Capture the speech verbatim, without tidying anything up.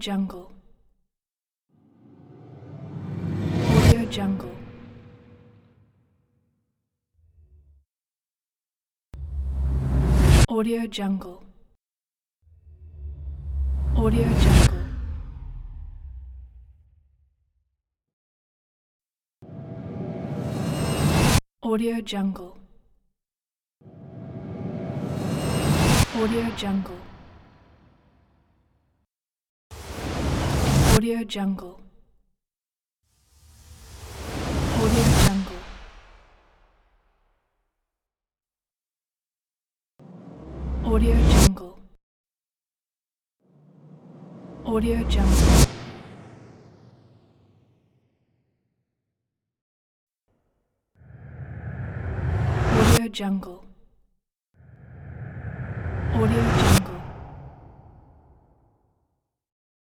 Jungle. Audio Jungle. Audio Jungle. Audio Jungle. Audio Jungle. Audio Jungle. Audio Jungle. Audio Jungle. Audio Jungle. Audio Jungle. Audio Jungle. Audio Jungle.